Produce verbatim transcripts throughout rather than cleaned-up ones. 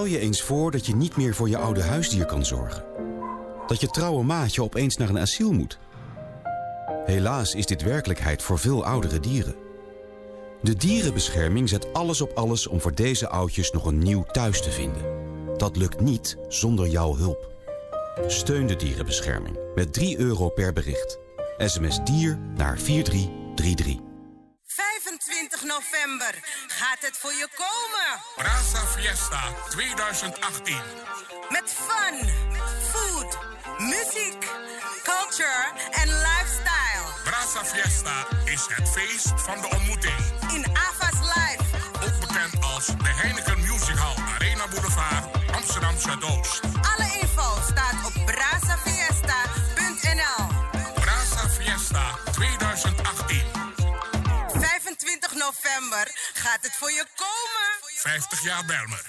Stel je eens voor dat je niet meer voor je oude huisdier kan zorgen. Dat je trouwe maatje opeens naar een asiel moet. Helaas is dit werkelijkheid voor veel oudere dieren. De dierenbescherming zet alles op alles om voor deze oudjes nog een nieuw thuis te vinden. Dat lukt niet zonder jouw hulp. Steun de dierenbescherming met drie euro per bericht. S M S dier naar vier drie drie drie. vijfentwintig november gaat het voor je komen. Brasa Fiesta twintig achttien. Met fun, food, muziek, culture en lifestyle. Brasa Fiesta is het feest van de ontmoeting. In Ava's Live. Ook bekend als de Heineken Music Hall, Arena Boulevard, Amsterdam Zuidoost. Alle info staat op brasafiesta punt n l. Brasa Fiesta twintig achttien. vijfentwintig november gaat het voor je komen. vijftig jaar Belmer.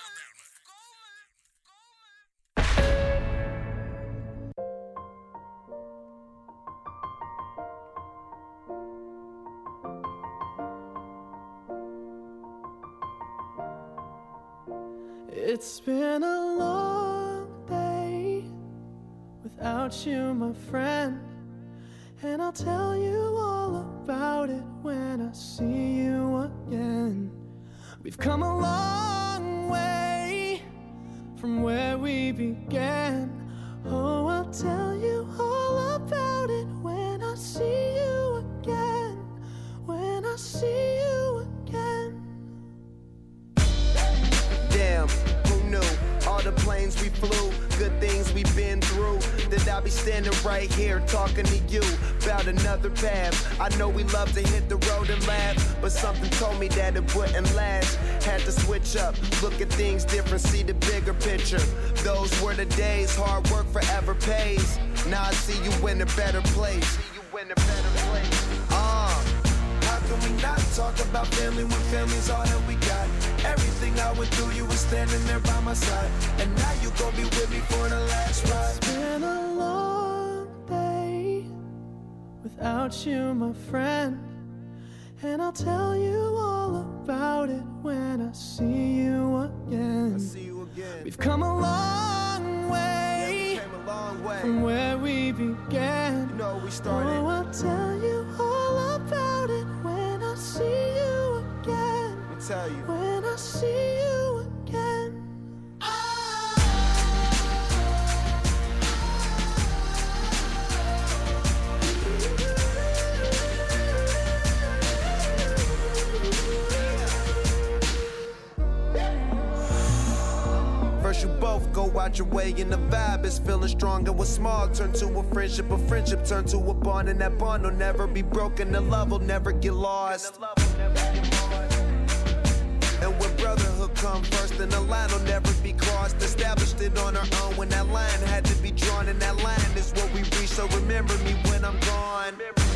It's been a long day without you, my friend, and I'll tell you all about it when I see you again. We've come a long way from where we began. Oh, I'll tell you all about it when I see you again, when I see you again. Damn, who knew? All the planes we flew, good things we've been through. That I'll be standing right here talking to you about another path. I know we love to hit the road and laugh, but something told me that it wouldn't last. Had to switch up, look at things different, see the bigger picture. Those were the days, hard work forever pays. Now I see you in a better place. See you in a better place. Uh, how can we not talk about family when family's all that we got? Everything I went through, you were standing there by my side, and now you gon' be with me for the last ride. It's been a long day without you, my friend, and I'll tell you all about it when I see you again. I see you again. We've come a long way, yeah, we came a long way from where we began. You know we started. Oh, I'll tell you all about it when I see you again. Let me tell you. When I see you again. First you both go out your way and the vibe is feeling strong, and what's small turn to a friendship, a friendship turn to a bond, and that bond will never be broken, the love will never get lost. And when brotherhood come first, then the line will never be crossed. Established it on our own when that line had to be drawn, and that line is what we reach, so remember me when I'm gone.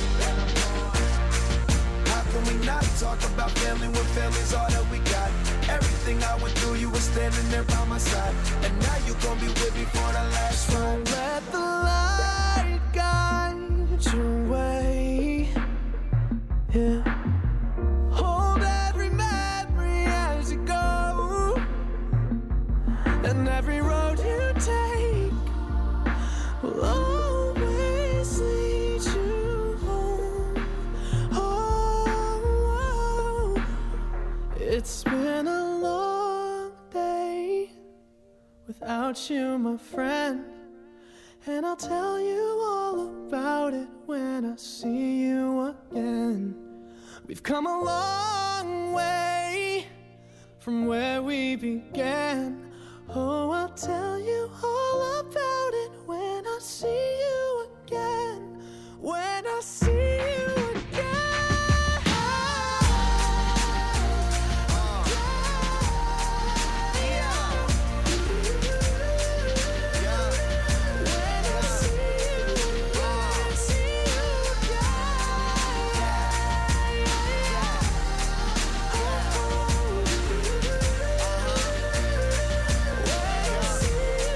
How can we not talk about family when family's all that we got? Everything I went through, you were standing there by my side, and now you gon' be with me for the last ride. Let the light guide your way. Yeah. Hold every memory as you go, and every road you take will always lead you home. Oh, it's been a long day without you, my friend, and I'll tell you all about it when I see you again. We've come a long way from where we began. Oh, I'll tell you all about it when I see you again. When I see you again. See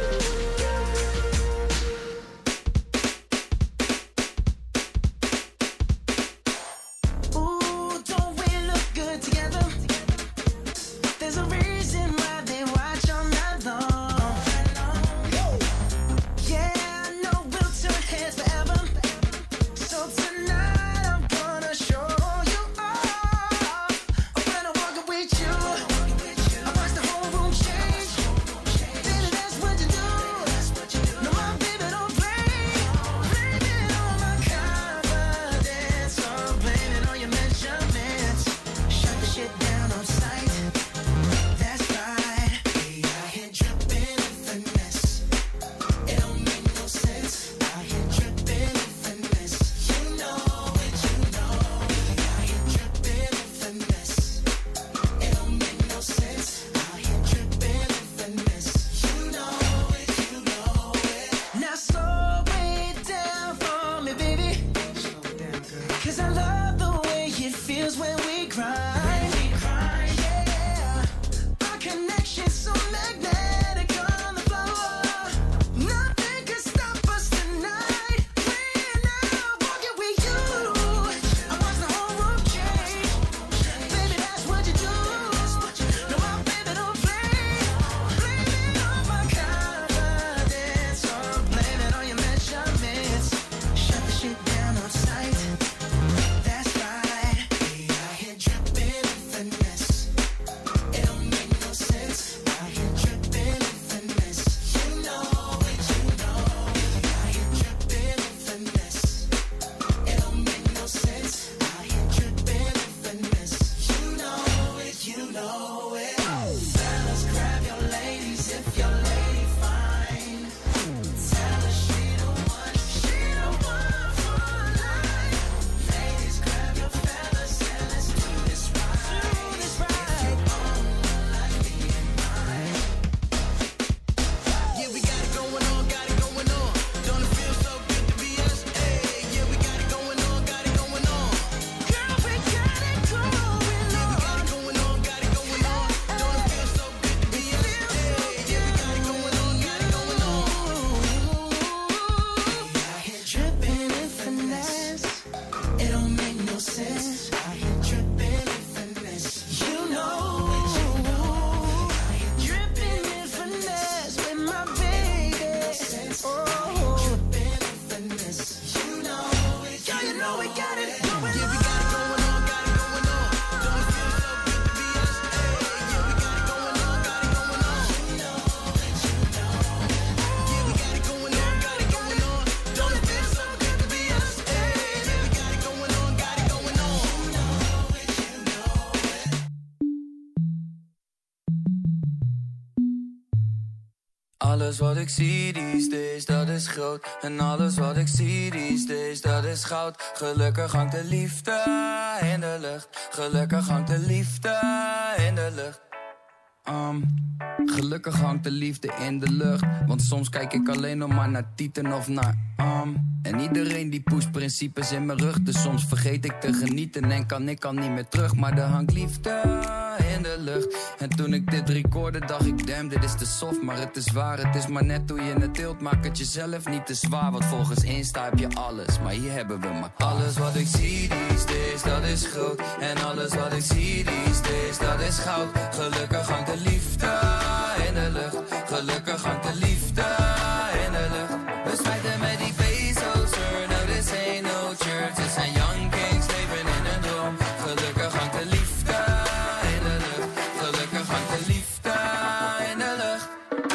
Alles wat ik zie these days, dat is groot. En alles wat ik zie these days, dat is goud. Gelukkig hangt de liefde in de lucht. Gelukkig hangt de liefde in de lucht. Um, gelukkig hangt de liefde in de lucht. Want soms kijk ik alleen nog maar naar tieten of naar um. En iedereen die pusht principes in mijn rug. Dus soms vergeet ik te genieten en kan ik al niet meer terug. Maar er hangt liefde in de lucht. En toen ik dit recorde dacht ik, damn, dit is te soft. Maar het is waar, het is maar net hoe je het deelt. Maak het jezelf niet te zwaar, want volgens Insta heb je alles. Maar hier hebben we maar alles wat ik zie these days, dat is groot. En alles wat ik zie these days, dat is goud. Gelukkig hangt de liefde in de lucht. Gelukkig hangt de liefde in de lucht. We smijten met die pesos, sir. No, this ain't no church. Dit zijn young kings, leven in een droom. Gelukkig hangt de liefde in de lucht. Gelukkig hangt de liefde in de lucht.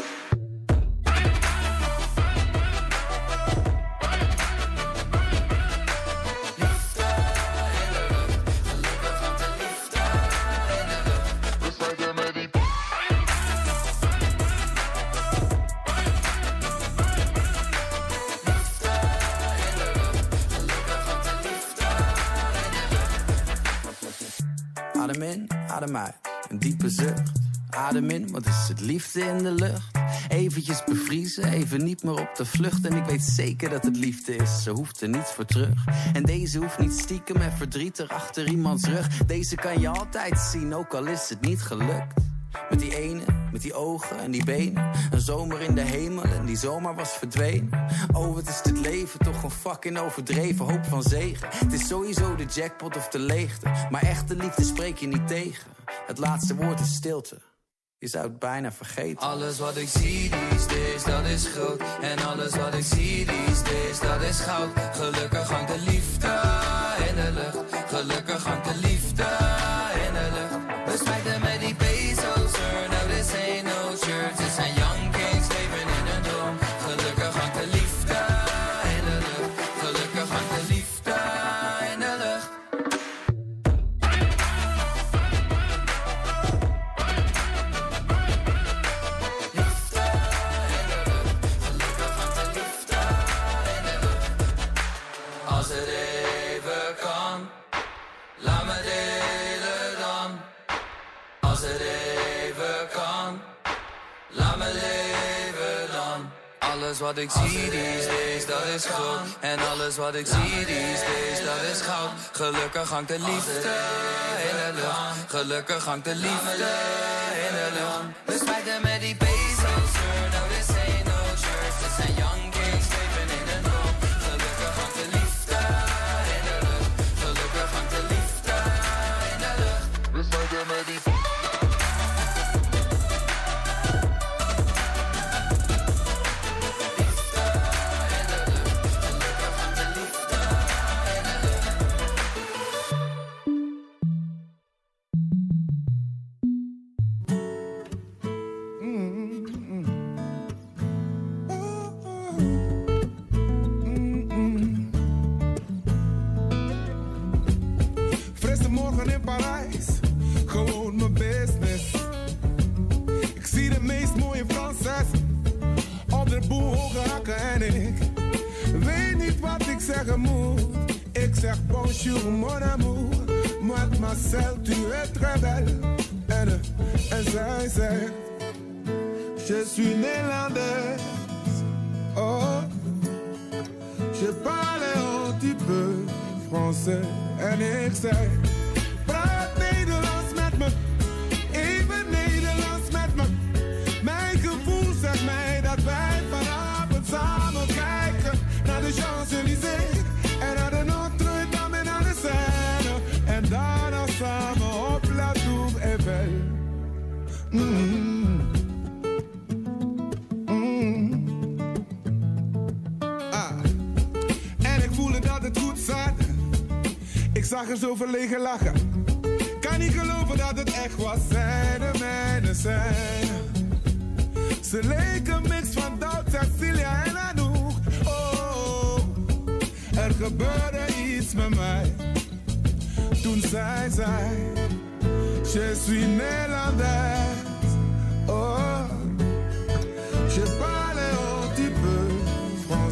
Liefde in de lucht. Gelukkig hangt de liefde in de lucht. We smijten met die adem in, adem uit, een diepe zucht. Adem in, wat is het liefde in de lucht? Eventjes bevriezen, even niet meer op de vlucht. En ik weet zeker dat het liefde is, ze hoeft er niets voor terug. En deze hoeft niet stiekem en verdrietig achter iemands rug. Deze kan je altijd zien, ook al is het niet gelukt. Met die ene, met die ogen en die benen. Een zomer in de hemel en die zomer was verdwenen. Oh, wat is dit leven toch een fucking overdreven hoop van zegen. Het is sowieso de jackpot of de leegte. Maar echte liefde spreek je niet tegen. Het laatste woord is stilte. Je zou het bijna vergeten. Alles wat ik zie these days, dat is groot. En alles wat ik zie these days, dat is goud. Gelukkig hangt de liefde in de lucht. Gelukkig hangt de liefde in de lucht. We smijten met die pesos, sir. No, this ain't no church. Dit zijn young kings, leven in een droom. Gelukkig hangt de liefde in de lucht. Gelukkig hangt de liefde in de lucht. Liefde in de lucht. Gelukkig hangt de liefde in de lucht. Als het even kan, laat me delen dan. Als het even kan, laat me leven dan. Alles wat ik zie these days, dat is groot. En alles wat ik zie these days, dat is goud. Gelukkig hangt de liefde in de lucht. Gelukkig hangt de liefde in de lucht. We smijten met die pesos, sir. No, this ain't no church. Dit zijn young kings, leven in een droom. Gelukkig hangt de liefde in de lucht. Gelukkig hangt de liefde in de lucht. We smijten met die bonjour mon amour, mademoiselle, tu es très belle. En, en zij zegt, je suis néerlandaise. Oh, je parle un petit peu français. En ik zeg, praat Nederlands met me, even Nederlands met me. Mijn gevoel zegt mij dat wij vanavond samen kijken naar de Champs-Élysées en naar de Notre-Dame en naar de Seine. En daarna samen op La Tour Eiffel. Mm. Mm. Ah. En ik voelde dat het goed zat. Ik zag er zo verlegen lachen. Kan niet geloven dat het echt was. Zij de mijne zijn. Ze leken een mix van Doubt, Cecilia en Anouk. Oh, er gebeurde iets met mij. Toen zij zei, je suis Nederlandaise. Oh, je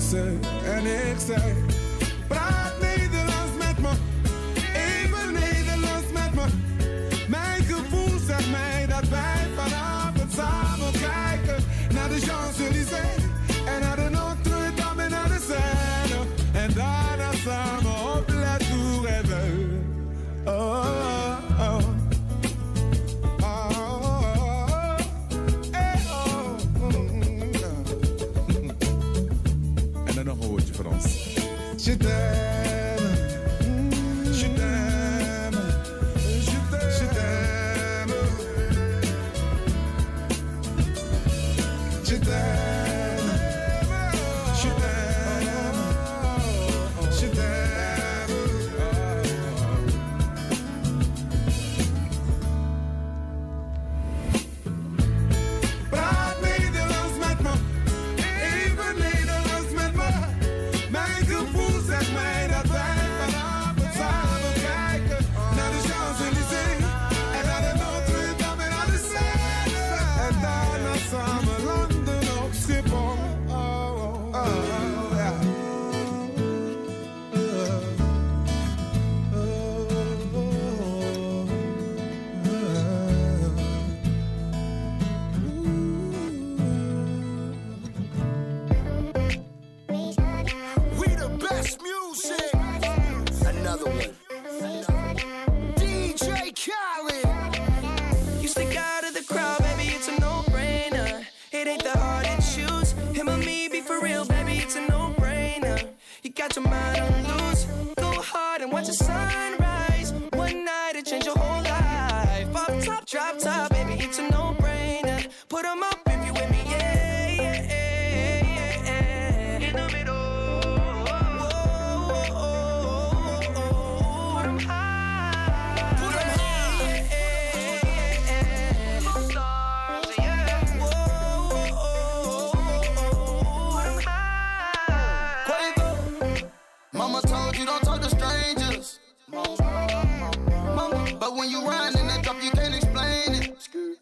ze en ik zei, praat Nederlands met me, even Nederlands met me. Mijn gevoel zegt mij dat wij vanavond samen kijken naar de Champs-Élysées en naar de Notre-Dame en naar de Seine. En daarna samen op La Tour Eiffel. Oh, oh, oh. Je t'aime, je t'aime, je t'aime, je t'aime, je t'aime, je t'aime. Praat Nederlands met me, even Nederlands met me. Mijn gevoel zegt mij dat wij vanavond samen kijken naar de Champs-Élysées en naar de Notre-Dame en naar de Seine. En daarna samen landen op Schiphol. Oh, oh, oh, oh, ja. Another one. D J Khaled. You stick out of the crowd, baby, it's a no-brainer. It ain't that hard to choose. Him or me, be for real, baby, it's a no-brainer. You got your mind on loose. Go hard and watch the sunrise. One night to change your whole life. Pop top, drop top, baby, it's a no-brainer. Put 'em up if you with me, yeah, yeah, yeah, yeah, yeah. In the middle. Mama told you don't talk to strangers. Mama, but when you run in that drop, you can't explain it.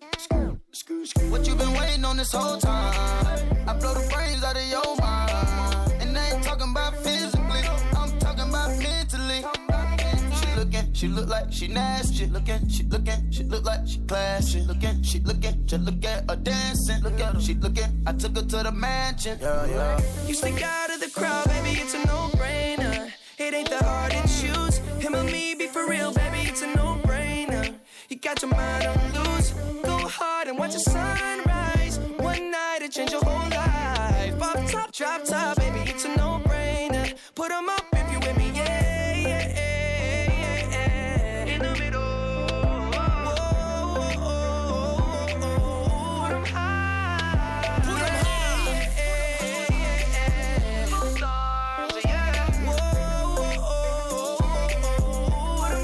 What you been waiting on this whole time? I blow the brains out of your mind. And I ain't talking about physically, I'm talking about mentally. She looking, she look like she nasty. Looking, she looking, she look like she classy. Looking, she looking, just look at her dancing. Look at her, she looking, I took her to the mansion. Yeah, yeah. You stick out of the crowd, baby, it's a no-brainer. It ain't that hard to choose. Him or me, be for real, baby, it's a no-brainer. You got your mind on loose. Go hard and watch the sunrise. One night to change your whole life. Pop top, drop top, baby, it's a no-brainer. Put 'em up if you with me, yeah, yeah, yeah, yeah. In the middle. Whoa, oh, oh, oh. Put 'em high. Put 'em high. Yeah, yeah, yeah. Stars, yeah. Whoa, oh, oh, oh. Put 'em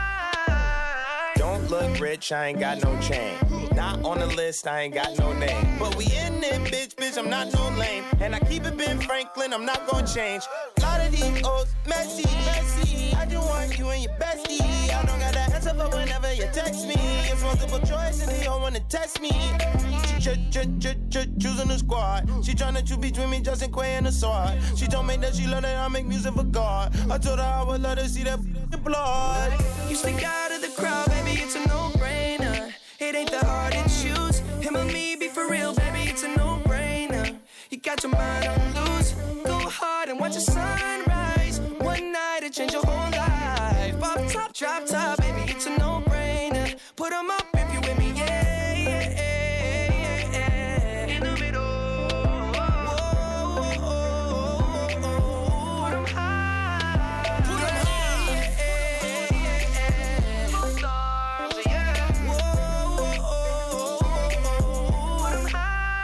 high. Don't look rich, I ain't got no chain. Not on the list, I ain't got no name. But we in it, bitch, bitch, I'm not no lame. And I keep it Ben Franklin, I'm not gonna change. A lot of these old messy, messy. I just want you and your bestie. I don't got that answer for whenever you text me. It's multiple choice and they all wanna test me. She ch- ch- ch- ch- choosing the squad. She tryna choose between me, Justin Quay and the sword. She told me that she love that I make music for God. I told her I would let her see that blood. You stick out of the crowd, baby, it's a no-brainer. It ain't that hard to choose. Him or me, be for real, baby, it's a no-brainer. You got your mind on loose. Go hard and watch the sunrise. One night to change your whole life. Pop top, drop top, baby, it's a no-brainer. Put 'em up if you with me, yeah, yeah, yeah, yeah. In the middle. Whoa, oh, oh, oh. Put 'em high. Put 'em high. Yeah, yeah, yeah. Stars, yeah. Whoa, oh, oh, oh. Put 'em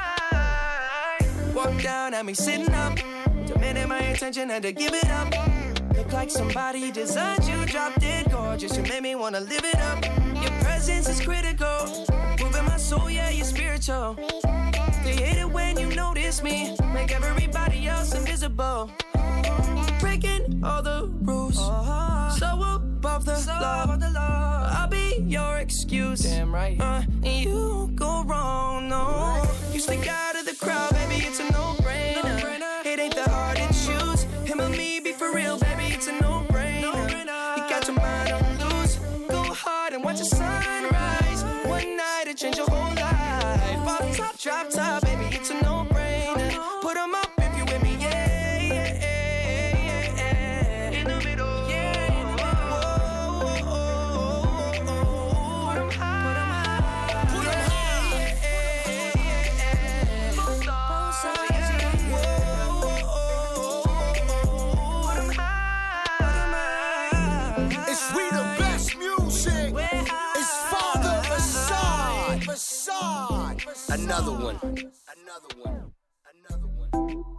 high. Walk down at me sitting up. Demanding my attention, had to give it up. Look like somebody designed you, dropped it gorgeous. You made me wanna live it up. Your presence is critical. Moving my soul, yeah, you're spiritual. They hate it when you notice me. Make everybody else invisible. Breaking all the rules. So above the, so law. Above the law. I'll be your excuse. Damn right. Uh, and you go wrong, no. You stick out of the crowd, baby, it's a no-brainer. no-brainer. It ain't that hard to Drop top, baby, it's a no-brainer. Put them up if you with me, yeah, yeah, yeah, yeah. In the middle, yeah, in the middle. Whoa, whoa, whoa, whoa. Put them high, put them high, yeah, yeah, yeah. Both sides, yeah. Whoa, whoa, whoa. Put them high. It's we the best music. It's Father Assad. Assad. Another one. Another one. Another one.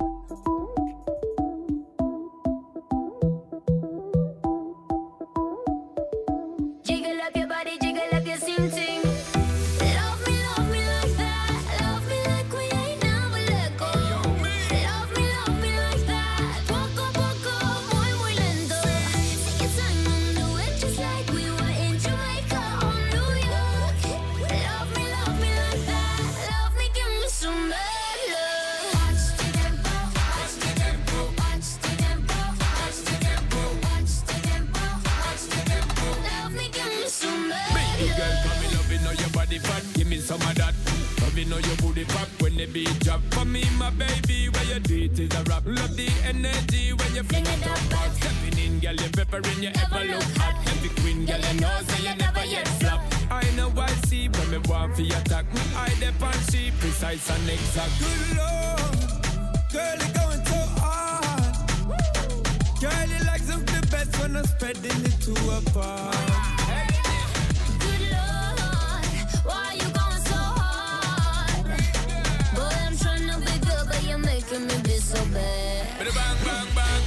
Jiggle up your body, jiggle up your sing sing. Love me, love me like that. Love me like we ain't never let go. Love me, love me like that. Poco, poco, muy, muy lento. Take your time and do it just like we were in Jamaica or New York. Love me, love me like that. Love me, give me some bad love. Watch the tempo, watch the tempo, watch the tempo, watch the tempo, watch the tempo, watch the tempo. Love me, give me some bad Baby girl, love. come in, love it, know your body fat. Give me some of that. Love it, know your booty pop when the beat drop. For me, my baby, where you do it is a rap. Love the energy when you fling it up back. Stepping in, girl, you peppering, you ever look hot. Every queen, girl, you know, say you never yet flop. I know I see when me want for your attack. Me eye dep on she precise and exact. Good Lord, girl, you going so hard. Girl, you like some the best when I'm spreading it to apart. Good Lord, why you going so hard? Boy, I'm trying to be good, but you're making me be so bad. Bang, bang, bang.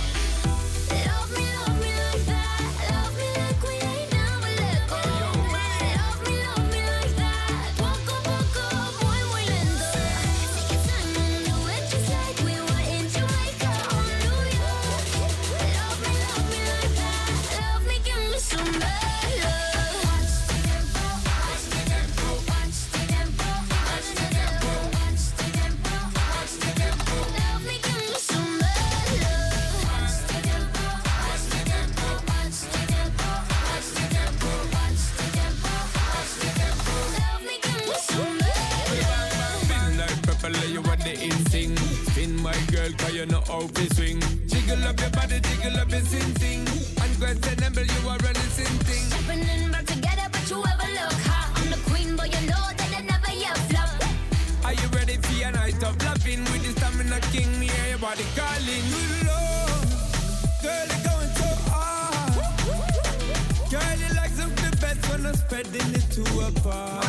Love me, love me like that. Love me like we ain't never let go. Love me, love me like that. Poco, poco, muy, muy lento. Take your time and do it just like we were in Jamaica or New York. Love me, love me like that. Love me, give me some bad love. Watch the tempo, watch the tempo, watch the tempo, watch the tempo, watch the tempo, watch the tempo. Love me, give me some bad love. Watch the tempo, watch the tempo, watch the tempo, watch the tempo, watch the tempo, watch the tempo. Love me, give me some bad love. Spin like purple, you want the instinct. Spin my girl, cause you know how to swing. Jiggle up your body, jiggle up your sing sing. Unquestionable, you are running sing thing. Stepping in back together, but you ever look hot. I'm the queen, but you know that I never yet flop. Are you ready for your night of loving? With the stamina king, me hear your body calling. Good Lord, girl, you're going so hard. Girl, you like some the best when I'm spreading it to apart.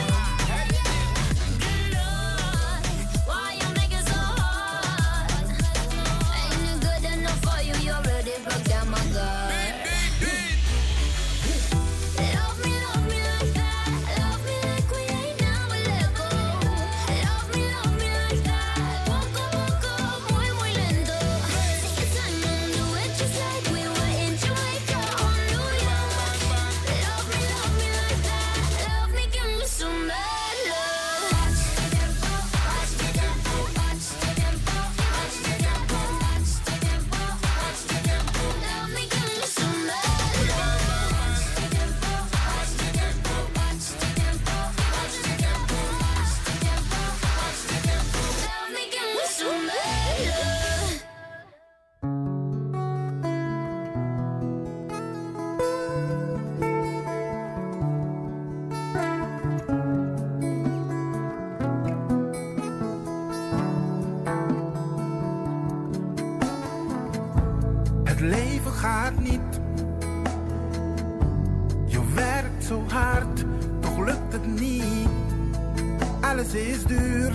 Good Lord, why you make it so hard? Ain't it good enough for you? You already broke down my guard. Love me, love me like that. Love me like we ain't never let go. Love me, love me like that. Poco, poco, muy, muy lento. Take your time and do it just like we were in Jamaica or New York. Love me, love me like that. Love me, give me some bad love. Watch the tempo, watch the tempo, watch the tempo, watch the tempo, watch the tempo, watch the tempo. Love me, give me some bad love. Watch the tempo, watch the tempo, watch the tempo, watch the tempo, watch the tempo, watch the tempo. Love me, give me some bad love. Het leven gaat niet. Je werkt zo hard, toch lukt het niet. Alles is duur.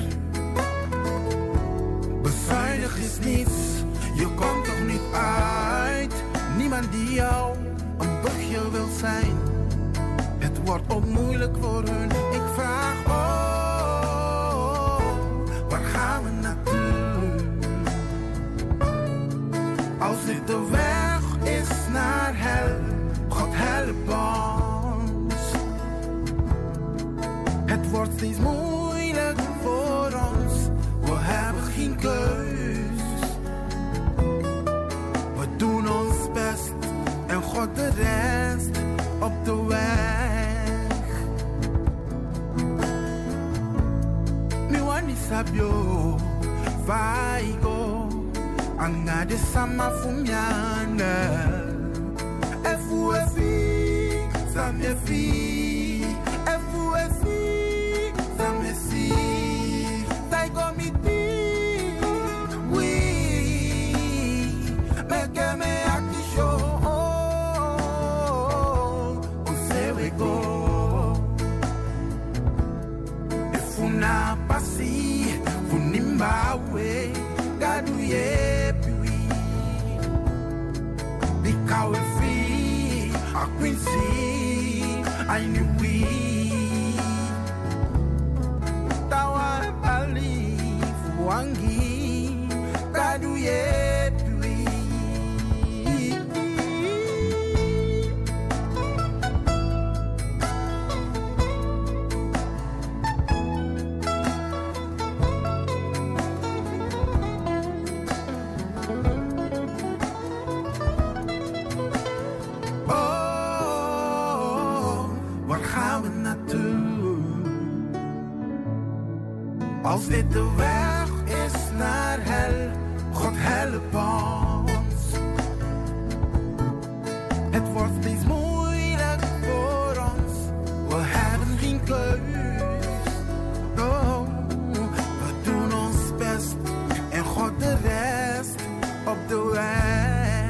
Bezuinig is niets. Je komt toch niet uit. Niemand die jou een bochtje wil zijn. Het wordt ook moeilijk voor hun. Ik vraag, oh, waar gaan we naartoe? Als dit de weg is naar hel, God help ons. Het wordt steeds moeilijk voor ons. We hebben geen keus. We doen ons best en God de rest op de weg. sabio vai go anga de sama fumiana efu efi samye fi efu efi samye si tai go miti oui me que me akisho on se we go na pasi funimbawe gaduye puis bikawe fi a quincy I knew we tawa bali fuangi gaduye als dit de weg is naar hel, God help ons. Het wordt steeds moeilijk voor ons, we hebben geen keus. Oh, we doen ons best en God de rest op de weg.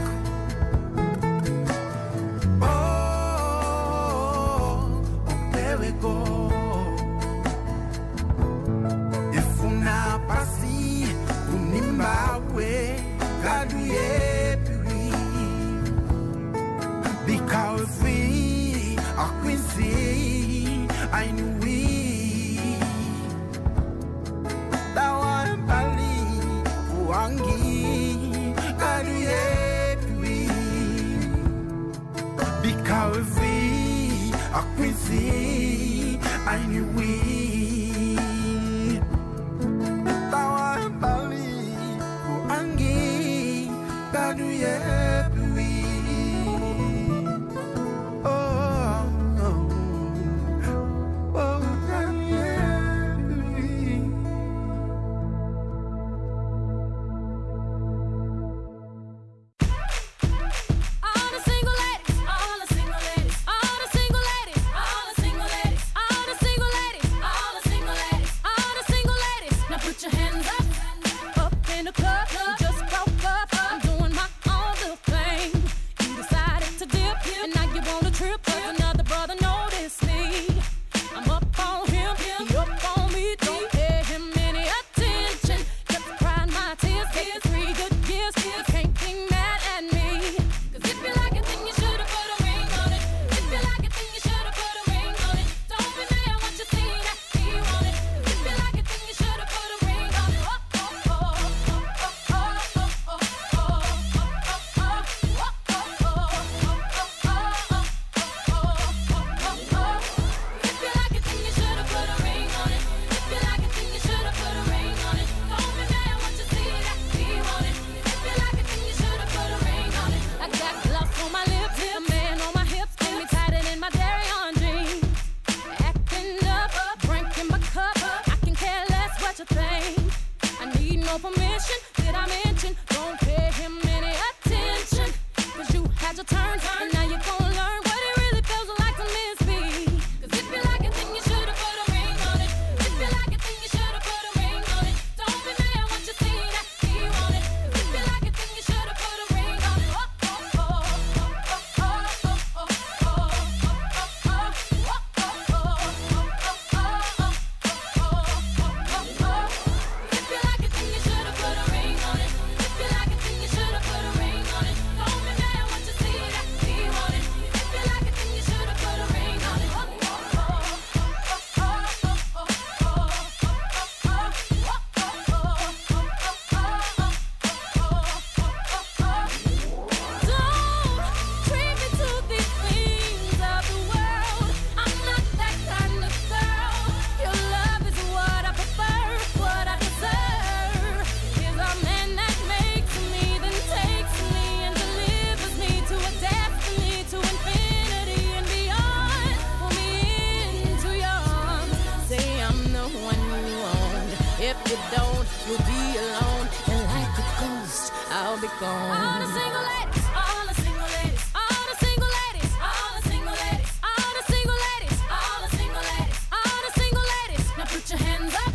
Oh, oh, there we go. Zimbabwe, Gaduye, puis because we are Quincy, I knew we. Tawa Bali, Wangi, Gaduye, puis because we are Quincy, I knew we. It if you don't, you'll be alone. And like a ghost, I'll be gone. All the single ladies, all the single ladies, all the single ladies, all the single ladies, all the single ladies, all the single ladies, all the single ladies. Now put your hands up.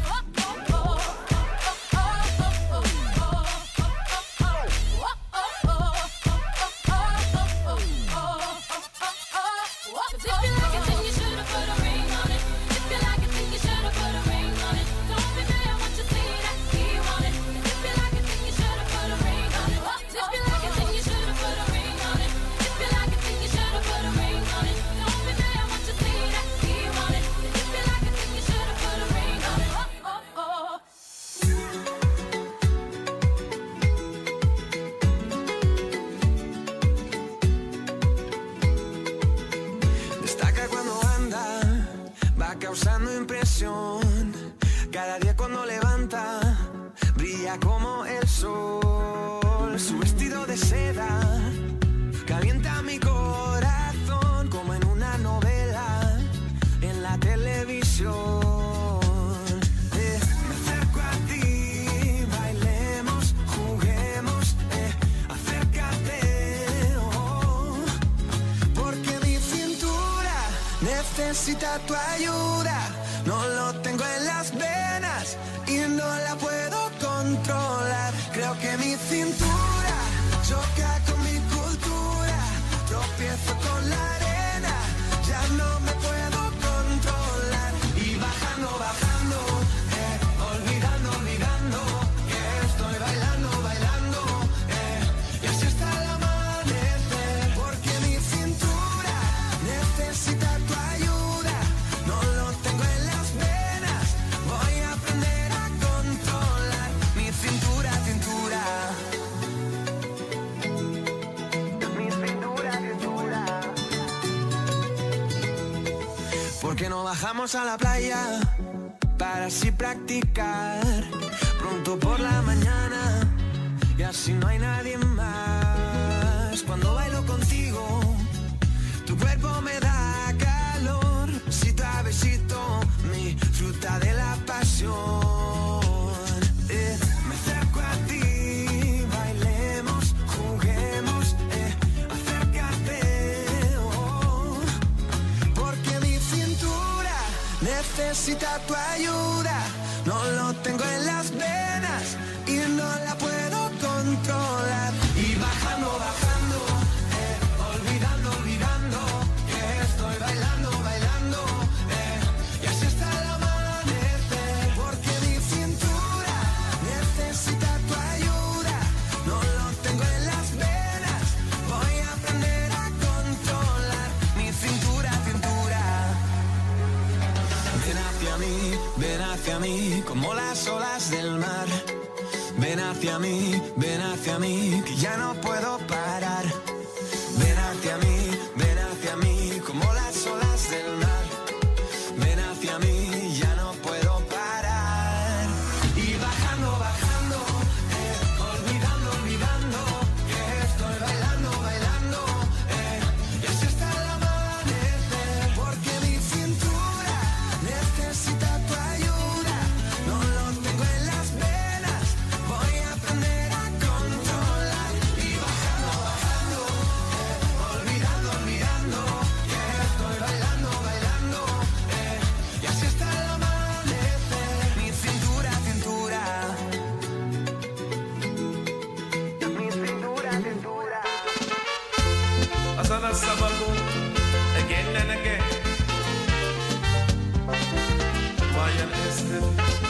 Causando impresión, cada día cuando levanta, brilla como el sol. Su vestido de seda calienta mi corazón como en una novela en la televisión. Eh, me acerco a ti, bailemos, juguemos, eh, acércate, oh, porque mi cintura necesita tu ayuda. No lo tengo en las venas y no la puedo controlar. Creo que mi cintura choca con mi cultura. Tropiezo con la arena, ya no me puedo controlar. Y bajando, bajando, eh, olvidando, olvidando, que estoy bailando, bailando, eh, y así hasta el amanecer. Porque mi cintura necesita tu ayuda. No lo tengo en las venas, voy a aprender a controlar mi cintura, cintura. Mi cintura, cintura. ¿Por qué no bajamos a la playa para así practicar? Pronto por la mañana y así no hay nadie más. Cuando bailo contigo, tu cuerpo me da calor. Besito a besito, mi fruta de la pasión. Eh, me acerco a ti, bailemos, juguemos, eh, acércate, oh, porque mi cintura necesita tu ayuda. No lo tengo en las venas y no la puedo controlar. Y bajando, bajando, eh, olvidando, olvidando, que estoy bailando, bailando, eh, y así hasta el amanecer. Porque mi cintura necesita tu ayuda. No lo tengo en las venas, voy a aprender a controlar mi cintura, cintura. Ven hacia mí, ven hacia mí, como las olas del mar. Ven hacia mí, ven hacia mí, que ya no puedo parar. Ven hacia mí, ven hacia mí, como las olas del mar. Ven hacia mí, ya no puedo parar. Y bajando, bajando, eh, olvidando, olvidando, que estoy bailando, bailando, eh, y así hasta el amanecer. Porque mi cintura necesita tu ayuda. No lo tengo en las venas, voy a aprender a controlar. Y bajando, bajando, eh, olvidando, olvidando, que estoy bailando, bailando, eh, y así hasta el amanecer. Mi cintura, cintura. Mi cintura, cintura. Asana Sabaku, again and again. Mayan Esther.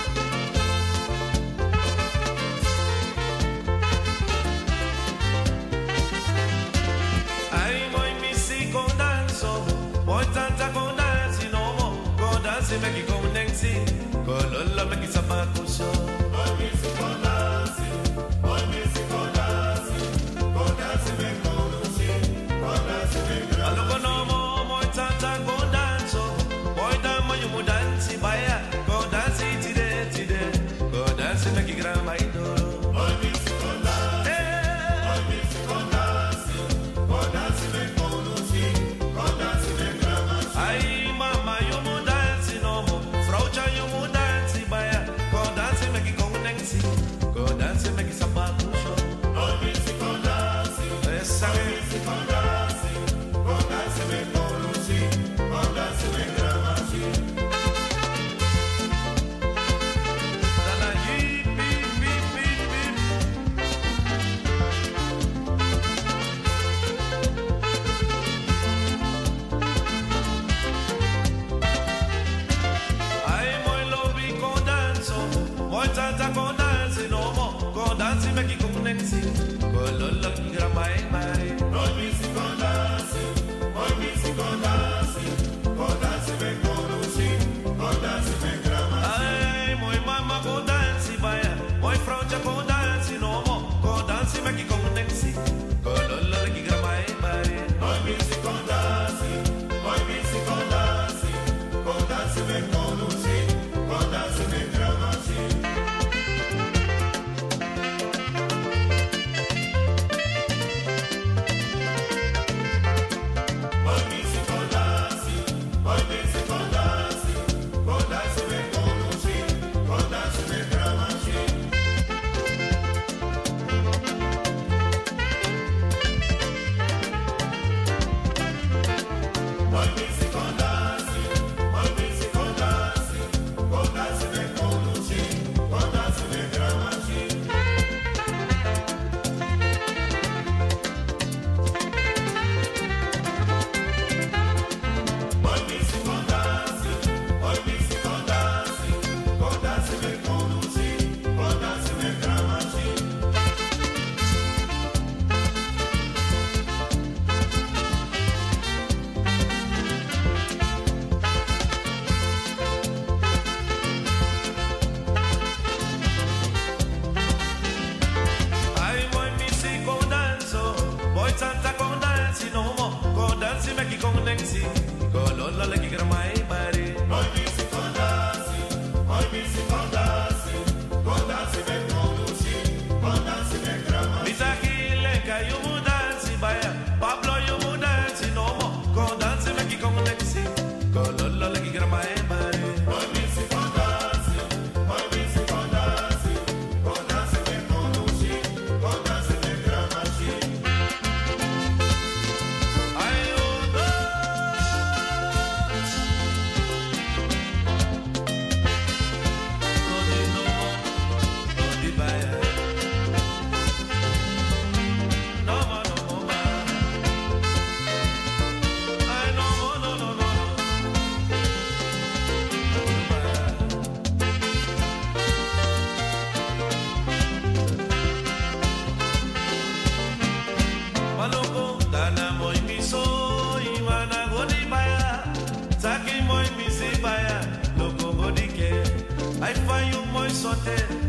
Ay, moi misi con danzo, moi tanta con danzi no mo, con danzi me ki con danzi, con lola me ki sabakusho. Moi misi con danzi, moi misi con danzi, con danzi me con danzi, con danzi me con danzi. Allo con mo, moi tanta con danzo, moi dan mo yu mo danzi baya, con danzi tide tide, con danzi me ki gran maido. Moi misi con danzi, moi misi con danzi, con danzi me con danzi, con danzi me gran maido. Ay mama yu mo danzi no mo, fraucha yu mo danzi baya, con danzi me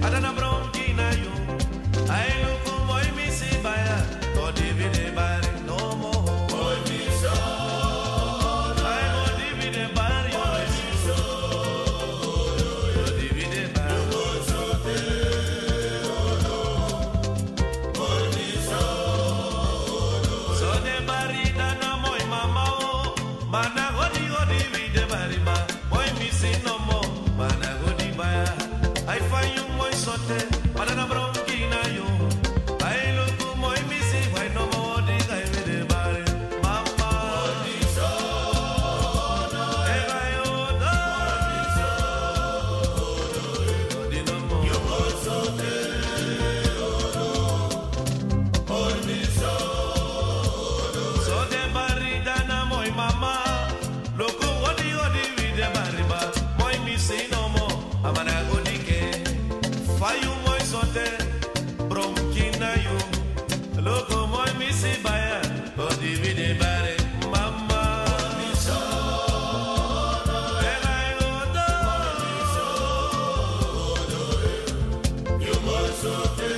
Adana bronquina yo. I look moi misi baya. Go divide bari no more. Moi miso. I go divide bari. Moi miso. Go divide bari. Moi sote. Moi miso. So de bari dana moi mama o. Mana go di go divide bari ma. Moi misi no more. Mana go di baya. I find you moi sote. Adana bronquina yo. I look moi misi. Why no more di gai me de bari. Mama. Moi miso. Ega yo do. Moi miso. Di no more. Yo moi sote. Moi miso. So de bari dana moi mama. Loku odi odi vi de bari ba. Moi misi no more. Amana odi ke. Fayu moi sote. Bromkina yo. Loku moi misi baya. Odi vi de bari. Mama. Moi miso. Ega yo do. Moi miso. Yo moi sote.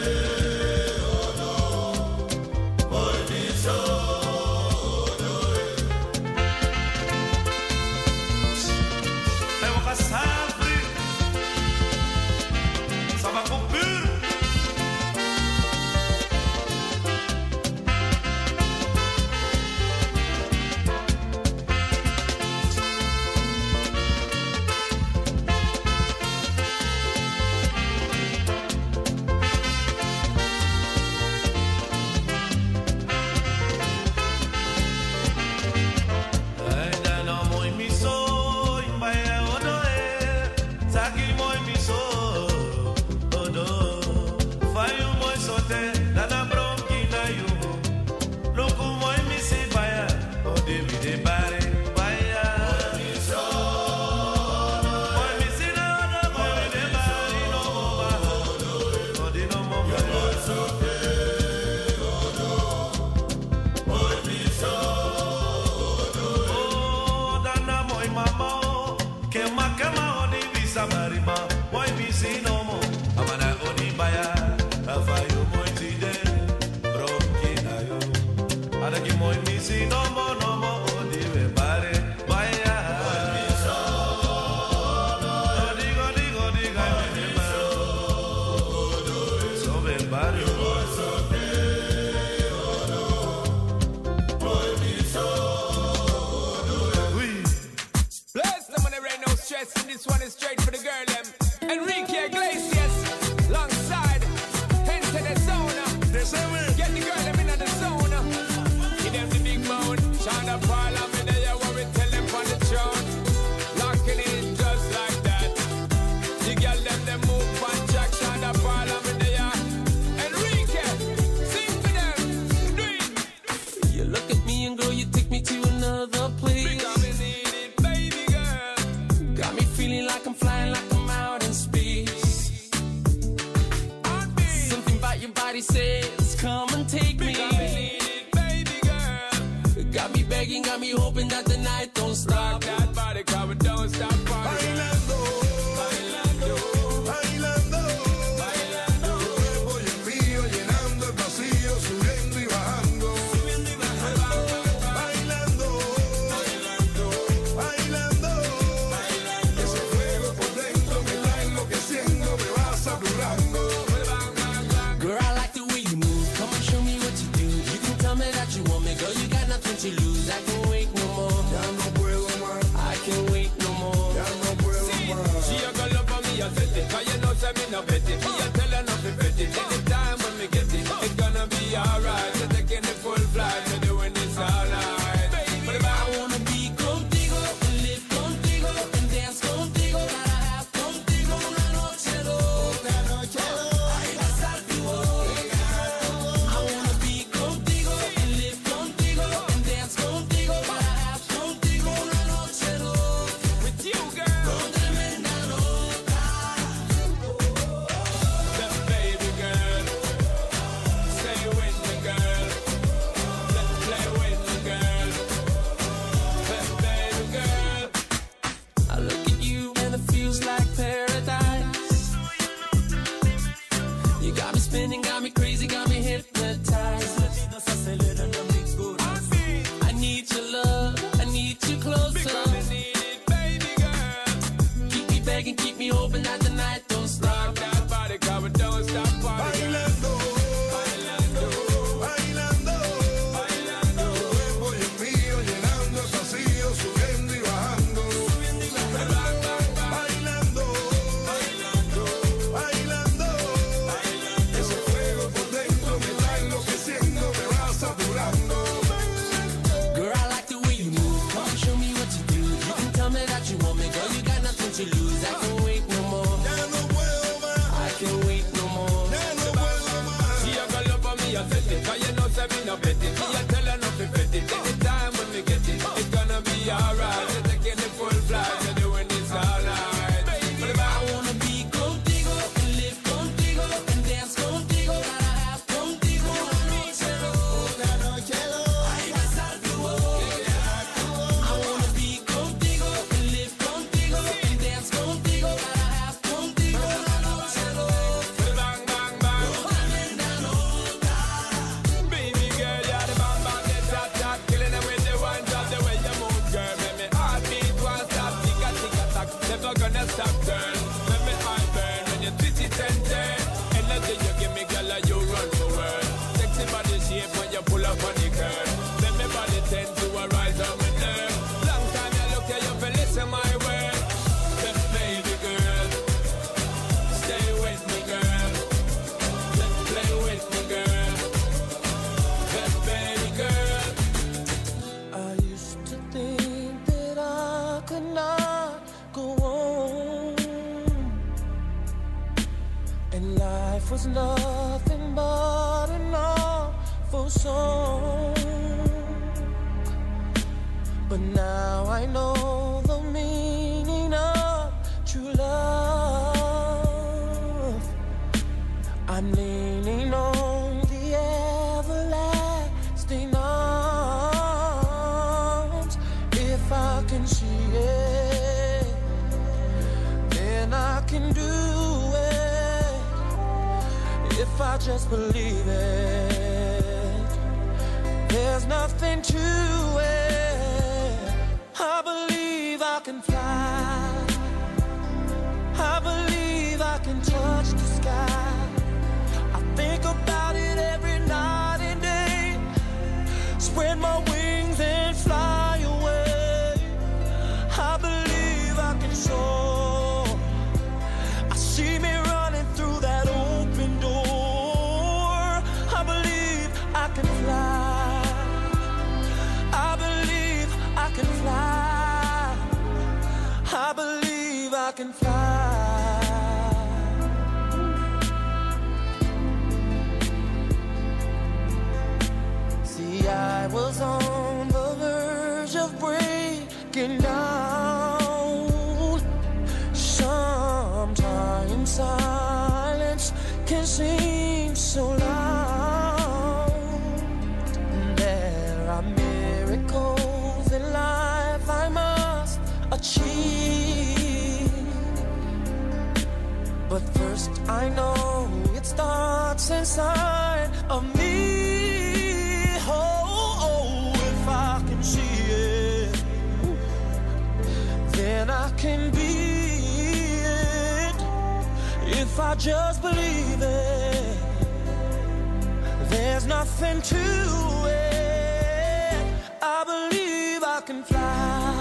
Moi miso. Levo kasafri. Sama kupir. Ay, dana moi miso, imbaya odo e, saki moi miso, odo. Fayu moi sote, dana bronquina yo. Loku moi misi baya, ode vide bare baya. Moi miso, moi misi na odo, moi vide bare no mo ba. Ode no mo ba. Moi sote, odo. Moi miso. Oh, dana moi mama o, kema kema odi visa marima, moi misi no mo, amana odi baya, afayo moi tide, brokina yo, adaki moi misi no mo no mo odi we bare baya, moi miso, odi odi odi gai me miso, so we bare moi sote, moi miso. Bless them when there ain't no stress, and this one is straight for the girl them. Enrique Iglesias, alongside, enter the zone. Get the girl them in the zone. Give them the big moan, Shonda Paul, I'm in there, what we tell them on the throne. Locking in just like that. The girl them, them move on track, Shonda Paul, I'm in there. Enrique, sing to them, do it. You look at me and girl, you take me to another place. Because we need it, baby girl. Got me feeling like I'm flying, like I'm out in space. Something about your body says, come and take me. Because we need it, baby girl. Got me begging, got me hoping that the night don't stop. Rock that body, cause we don't stop partying. Bailando, bailando, bailando, bailando. Tu cuerpo y el mío llenando el vacío, subiendo y bajando. Subiendo y bajando. Bailando, bailando, bailando, bailando. Ese fuego por dentro me está enloqueciendo, me va saturando. Girl, I like the way you move. Come and show me what you do. You can tell me that you want me, girl. You got nothing to lose. I can't wait no more. Ya no puedo más, I can't wait no more. ya no puedo más. spinning, got me crazy, got me hypnotized. I need your love, I need you closer. Keep me begging, keep me hoping that the night don't stop. Rock that body, come and don't stop partying. Bailando, bailando, bailando, bailando. Tu cuerpo y el mío llenando el vacío, subiendo y bajando. Bailando, bailando, bailando. Ese fuego por dentro me está enloqueciendo, me va saturando. Girl, I like the way you move. Come on, show me what you do. You can tell me that you want me, girl. You got nothing to lose. I can't wait no more. I can't wait no more. She a go love for me, I set it. Cause you know say me no bet it. Me a tell her not to bet it. Anytime when we get it, it's gonna be alright. You're taking the full flight, you're doing this all night. But if I wanna be contigo, and live contigo, and dance contigo, gotta have contigo. Una noche loca, ay, besar tu boca. I wanna be contigo, and live contigo, and dance contigo, gotta have contigo. Una noche loca, bang, bang, bang. Una loca. Baby girl, you're the bang, bang, the top, top. Killing them with the one drop, the way you move, girl. Make me heartbeat one stop, tick a tick a tack. Never gonna stop, girl. Make me heart burn when you twitch it and turn. Energy you give me, girl, and you run for word. Sexy body shape when you pull up on the curve. Make me body tend to a rise on my nerve. Long time you look at you for listen my word. But baby girl, stay with me, girl. Let's play with me, girl. But baby girl. I used to think that I could not go on, and life was nothing but an awful song. But now I know the meaning of true love. I'm leaning on the everlasting arms. If I can see it, then I can do it. If I just believe it, there's nothing to it. I believe I can fly. I believe I can touch the sky. I think about it every night and day. Spread my wings and fly away. I believe I can soar. I see me running through that open door. I believe I can fly. I believe I can fly. I believe I can fly. See, I was on the verge of breaking down. Sometimes silence can seem so loud. There are miracles in life I must achieve. But first I know it starts inside of me. Oh, oh, if I can see it, then I can be it. If I just believe it, there's nothing to it. I believe I can fly.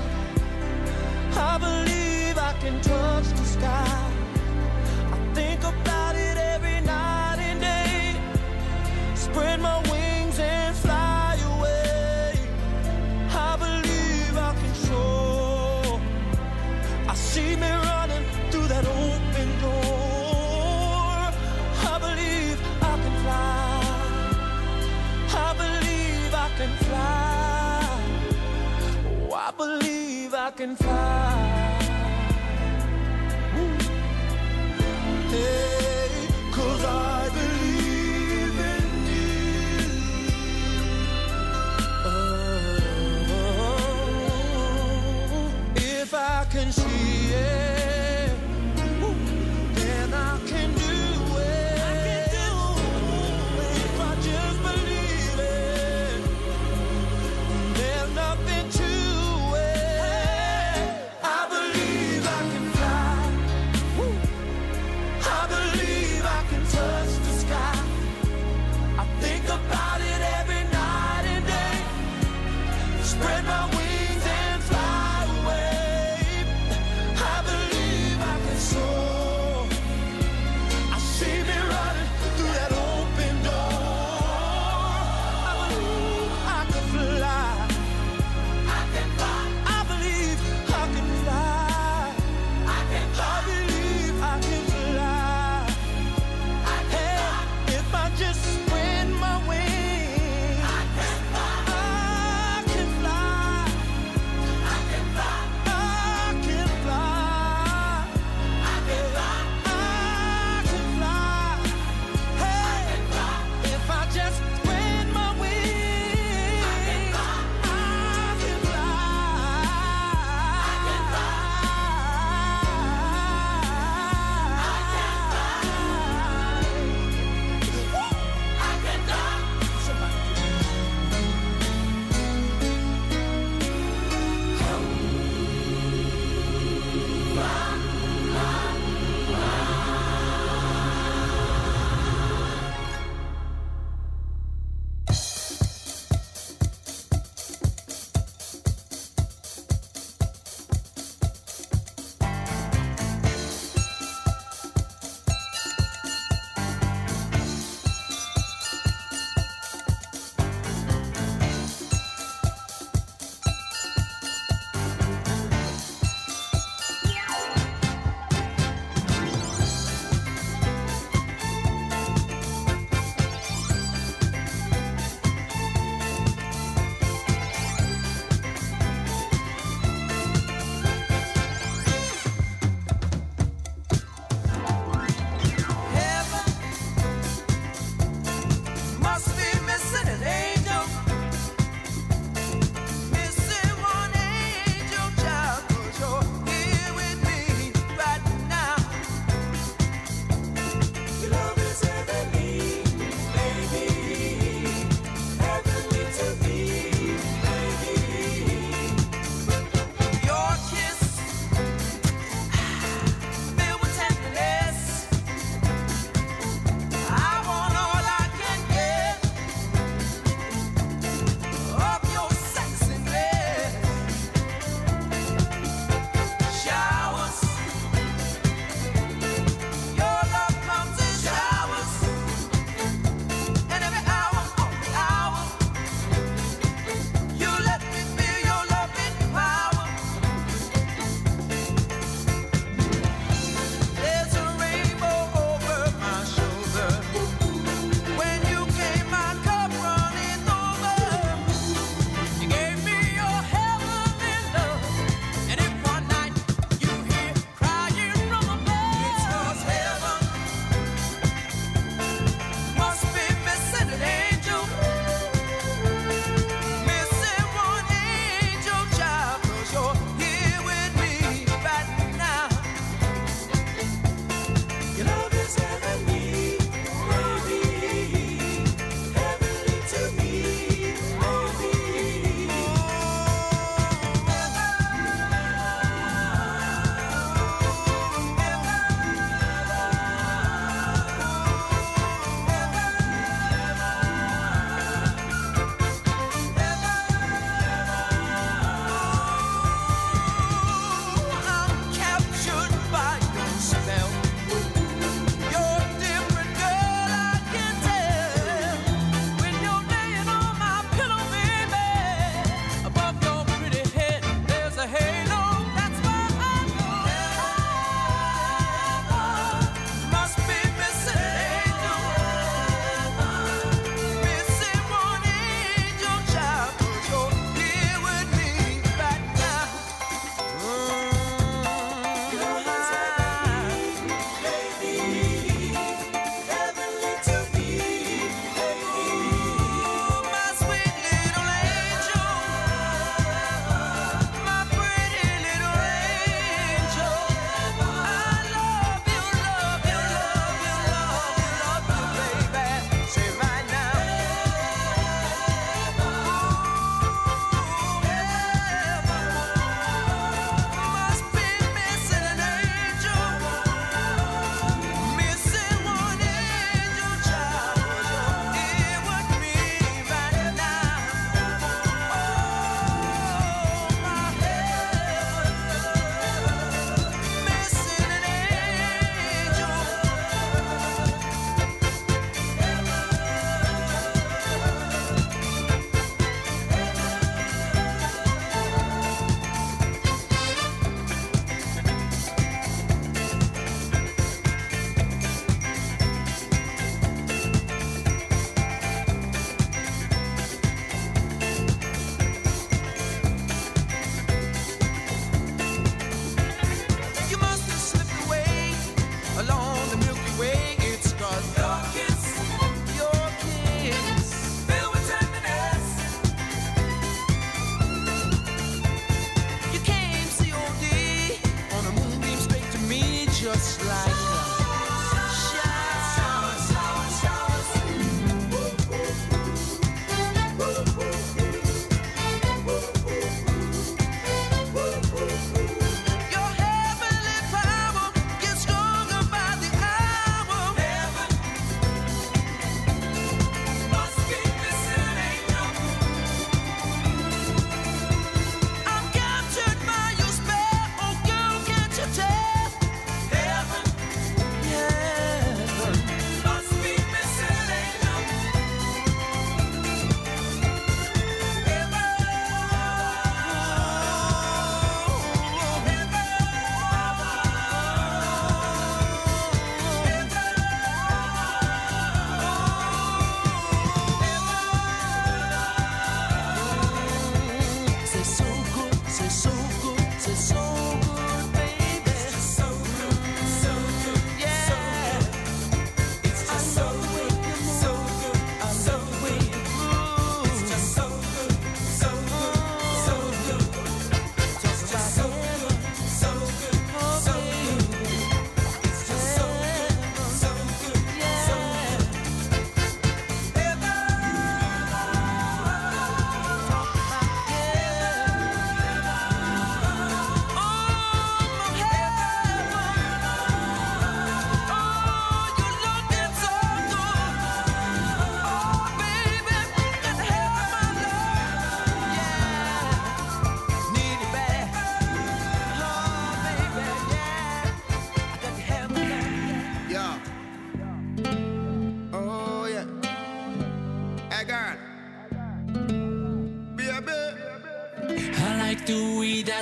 I believe I can touch the sky. I think about it every night and day. Spread my wings and fly away. I believe I can soar. I see me running through that open door. I believe I can fly. I believe I can fly. Oh, I believe I can fly. Hey, 'cause I believe in you. Oh, if I can see it, then I can do it. I can do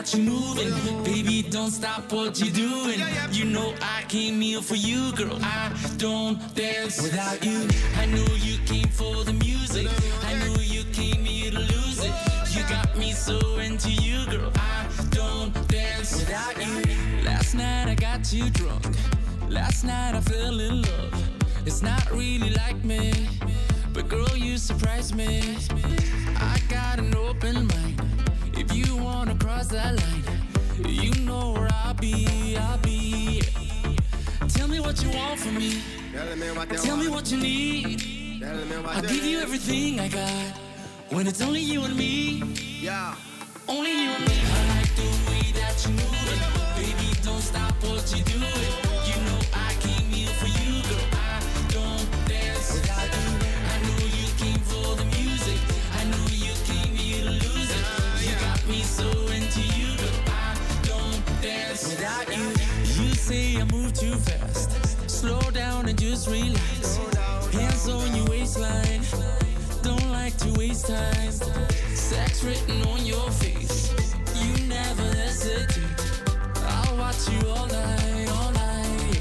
that you're moving. Baby, don't stop what you're doing. You know I came here for you, girl. I don't dance without you. I know you came for the music. I know you came here to lose it. You got me so into you, girl. I don't dance without you. Last night I got you drunk. Last night I fell in love. It's not really like me, but girl, you surprised me. I got an open mind. If you wanna cross that line, you know where I'll be, I'll be. Tell me what you want from me. Tell me what you need. I'll give you everything I got. When it's only you and me. Yeah. Only you and me. I like the way that you move it. Baby, don't stop what you're doing. You know I came here for you, girl. I don't dance without you. I know you came for the music. I know you came here to lose it. You got me so into you, girl. I don't dance without you. You say I move too fast. Slow down and just relax. Hands on your waistline. Don't like to waste time. Sex written on your face. You never hesitate. I'll watch you all night, all night.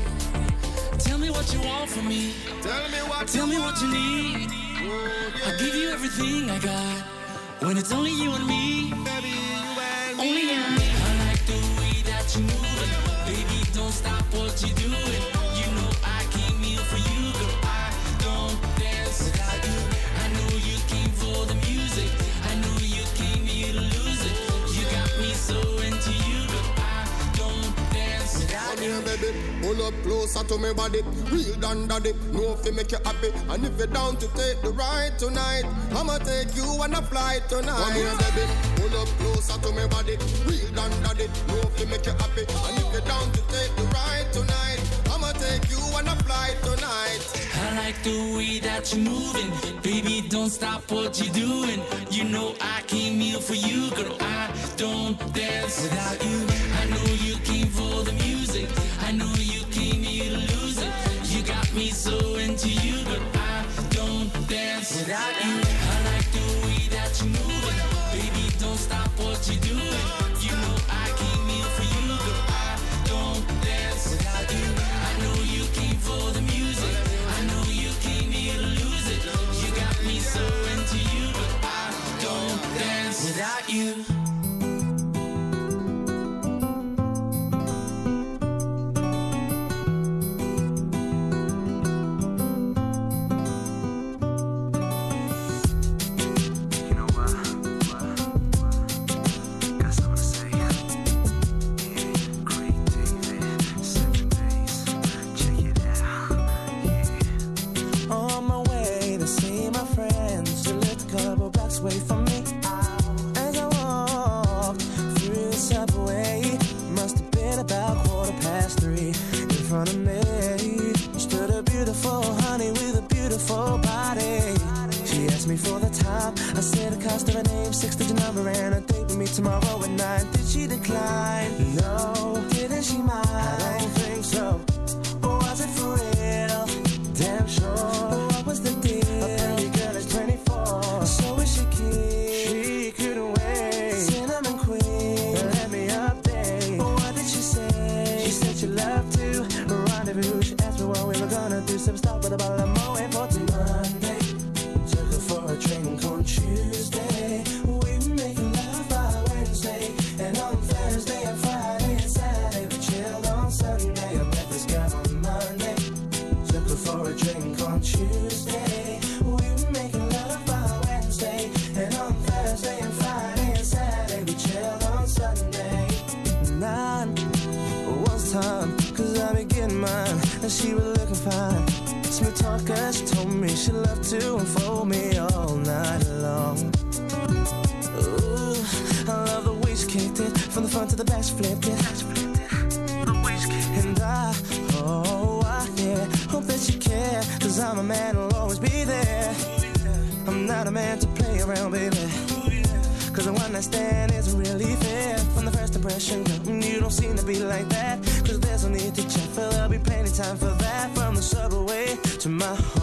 Tell me what you want from me. Tell me what Tell you me what you need. Oh, yeah. I'll give you everything I got. When it's only you and me. Baby, you and me. Only you and me. I like the way that you move it. Baby, don't stop what you're doing. You know I came here for you, girl. I don't dance without you. I know you came for the music. I know you came here to lose it. You got me so into you, girl. I don't dance without you. Come here, baby. Pull up closer to me body. Real done daddy. No fi make you happy. And if you're down to take the ride tonight, I'ma take you on a flight tonight. Come here, baby. Pull up closer to me body. Real done daddy. No fi make you happy. And if you're down to take the ride tonight, I'ma take you on a flight tonight. I like the way that you're moving. Baby, don't stop what you're doing. You know I came here for you, girl. I don't dance without you. I know you came for the music. I know you came here to lose it. You got me so into you, girl. I don't dance without you. I like the way that you're moving. Baby, don't stop what you're doing. You know I came here for you, girl. I don't dance without you. I know you came for the music. I know you came here to lose it. You got me so into you, but I don't dance without you. Away from me as I walked through the subway. Must have been about quarter past three. In front of me stood a beautiful honey with a beautiful body. She asked me for the time. I said the cost of her name, six-digit number, and a date with me tomorrow at nine. Did she decline? No. Didn't she mind? I don't think so. Or was it for real? Damn sure. What was the deal? A pretty girl is twenty-four. So is she keen? She couldn't wait. Cinnamon queen, let me update. What did she say? She said she loved to rendezvous. She asked me what we were gonna do. Some stop with a bottle of Moet for Monday. Took her for a drink on Tuesday. We were making love by Wednesday. And on Thursday and Friday and Saturday we chilled on Sunday. I met this girl on Monday. Took her for a drink on Tuesday. We were making love by Wednesday. And on Thursday and Friday and Saturday we chilled on Sunday. Nine was time, cause I be getting mine. And she was looking fine. Smooth talker, she told me she loved to unfold me all night long. Ooh, I love the way she kicked it. From the front to the back she flipped it. And I, oh, I, yeah, hope that you care. Cause I'm a man who'll always be there. I'm not a man to play around, baby. Cause the one night stand isn't really fair. From the first impression, girl, you don't seem to be like that. Cause there's no need to check, for there'll be plenty time for that. From the subway to my home.